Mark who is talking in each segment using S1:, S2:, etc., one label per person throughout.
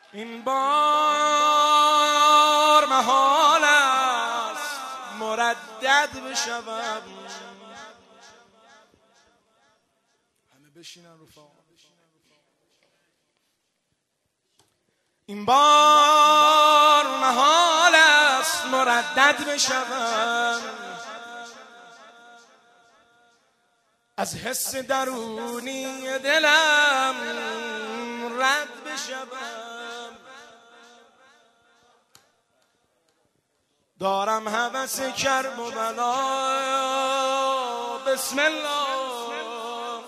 S1: این بار محال است مردد بشوم. همه بشینن رفاق. این بار محال است مردد بشوم، از حس درونی دلم رد بشوم. دارم هوس کرب و بلا، بسم الله.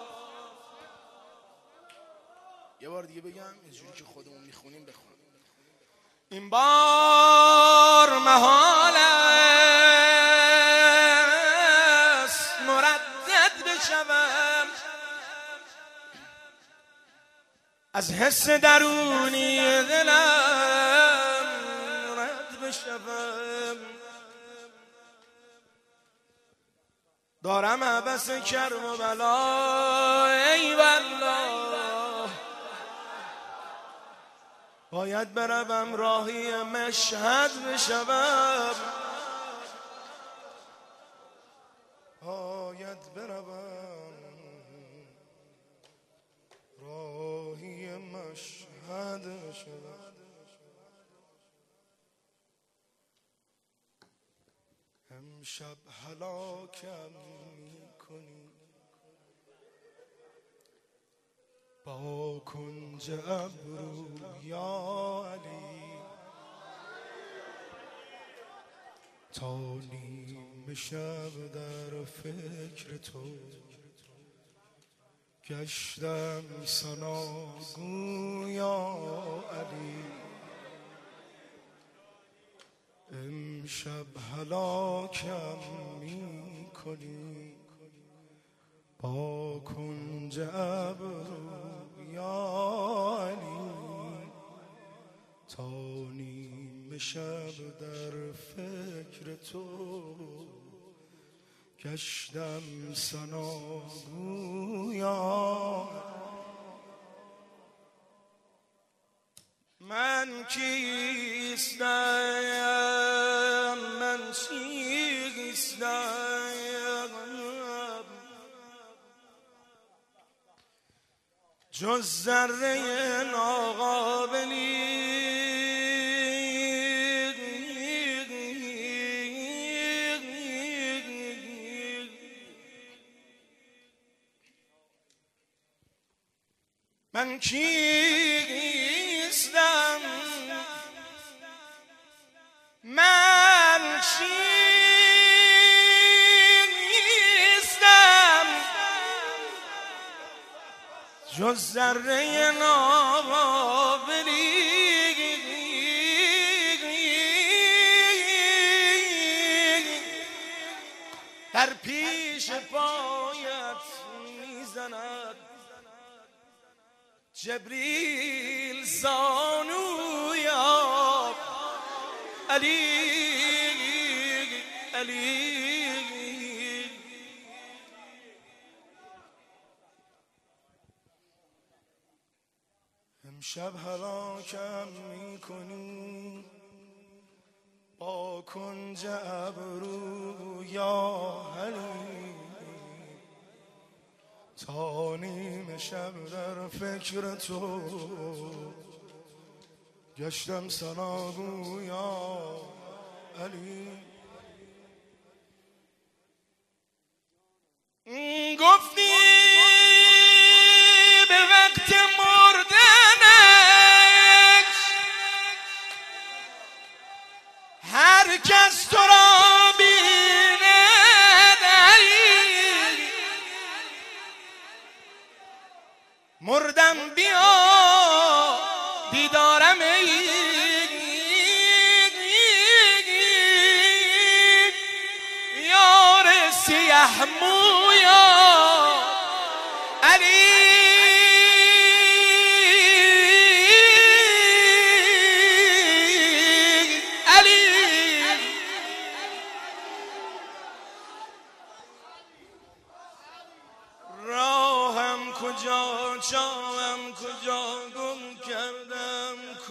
S1: یه بار دیگه بگم اینجوری که خودمون میخونیم بخونیم. این بار محال است مردد بشوم، از حس درونی دلم رد بشوم. دارم هوس کرب و بلا، ای والله باید بروم راهی مشهد بشوم، باید بروم راهی مشهد بشوم. امشب هلاکم میکنی با کنج ابرو یا علی، تا نیم شب در فکر تو گشتم ثناگو یا علی. امشب هلاکم میکنی با کنج ابرو یا علی، تا نیم شب در فکر تو گشتم ثناگو یا. من کیستم، من چیستم، جز ذره ناقابلی. من کیستم، من چیستم، جز ذره ناقابلی. در پیش پایت میزند جبریل زانو یا علی علی. امشب هلاکم میکنی با کنج ابرو یا علی، تا نیم شب در فکر تو گشتم ثناگو یا علی. گفتی به وقت مردنش هر کس تو را بیند علی، مردم بیا دیدارم ای یار سیه مویا علی. راهم کجا، چاهم کجا، گم کردم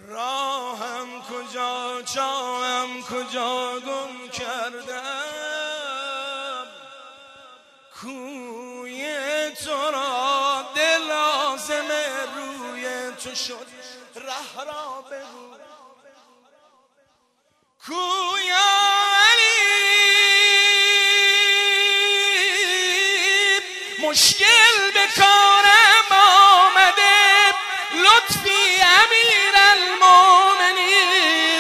S1: راهم کجا جاهم کجا گم کردم کوی تو را دل لازم روی تو شد ره را بگو کوی علی مشکل به کارم آمده لطفی امیرالمومنین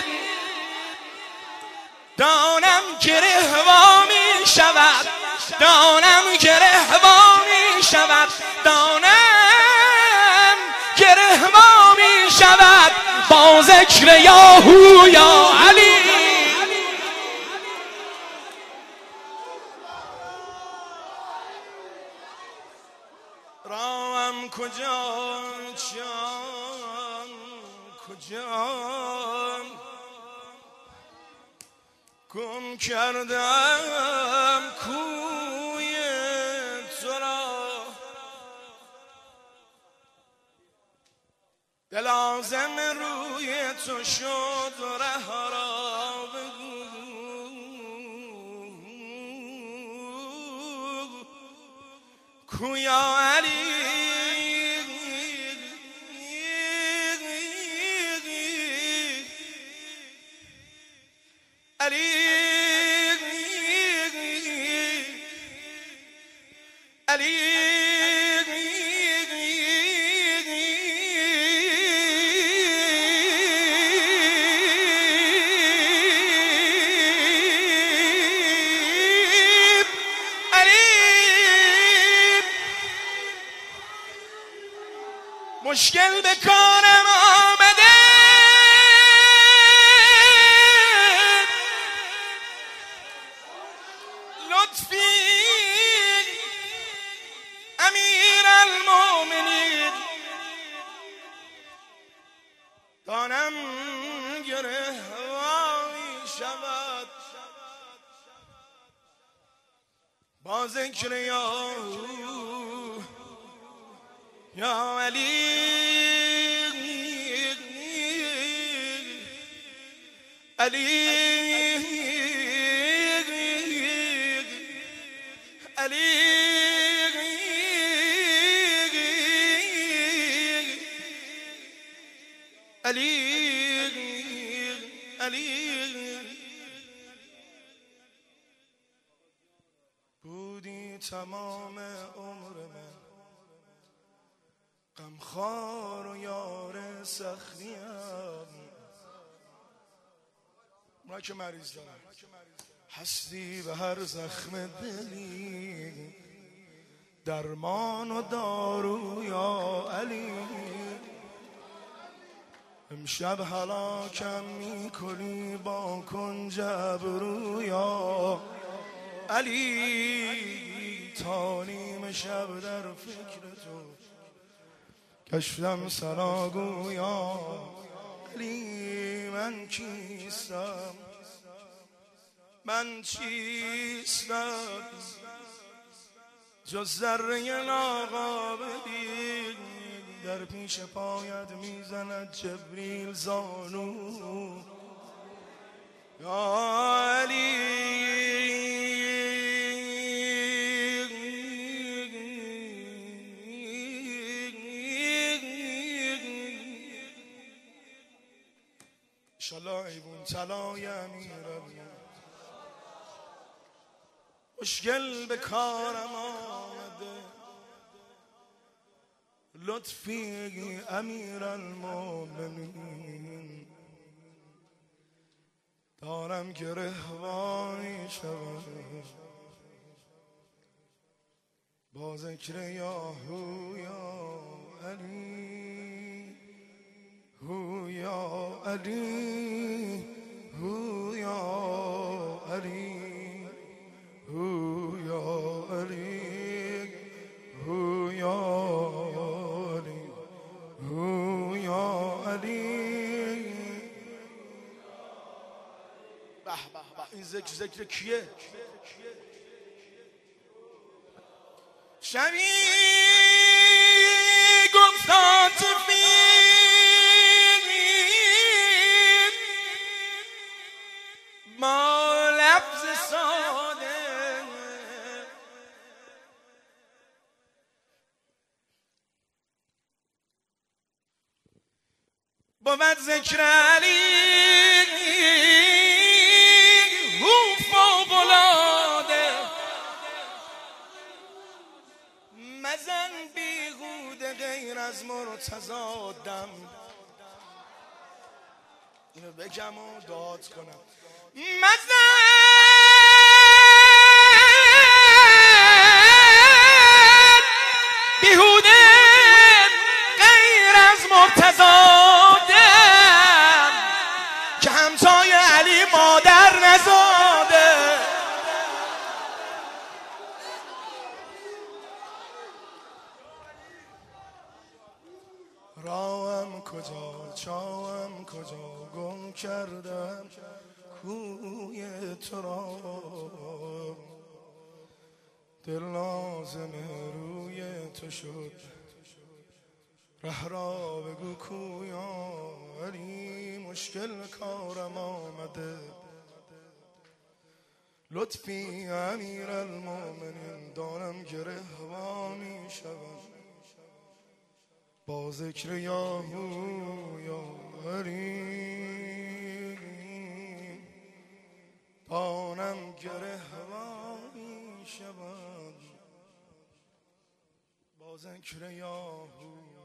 S1: دانم گره وا می شود دانم گره وا می شود دانم گره وا می شود با ذکر یاهو یا علی راهم کجا جان کجا گم کردم کوی تو را دل لازم روی تو شد ره را بگو کویا علی علی علی مشکل به کارم آمده لطفی امیرالمومنین دانم گره وای شود با ذکر یا علی علی علی علی بودی تمام عمر من غمخوار و یار سختیم اونا که مریض دارن هستی به هر زخم دلی درمان و دارو یا علی امشب هلاکم میکنی با کنج ابرو یا علی تا نیم شب در فکر تو کشفم سراغو یا علی من کیستم من چیستم جز ذره ناقابلی در پیش پایت میزند جبریل زانو یا علی انشالله ایبون طلای امیرالمومنین مشکل به کارم آمده لطفی امیرالمومنین دارم گره وای شود با ذکر یاهو یا علی هو یا علی هو یا علی هو یا علی هو یا علی هو یا علی به این ذکر کیه شبی گفت عاطفی بود ذکر علی هو فوق‌العاده مزن بیهوده غیر از مرتضی دم. اینو بگم و داد کنم. مزن بیهوده غیر از مرتضی دم که همتای علی مادر نزاده. راهم کجا چاهم کجا گم کردم کوی تو را، دل لازم روی تو شد ره را بگو کویا. علی مشکل کارم آمده لطفی امیر المومنین دانم گره وا می شوم با ذکر یاهو یا علی. دانم گره وا می شوم با ذکر یاهو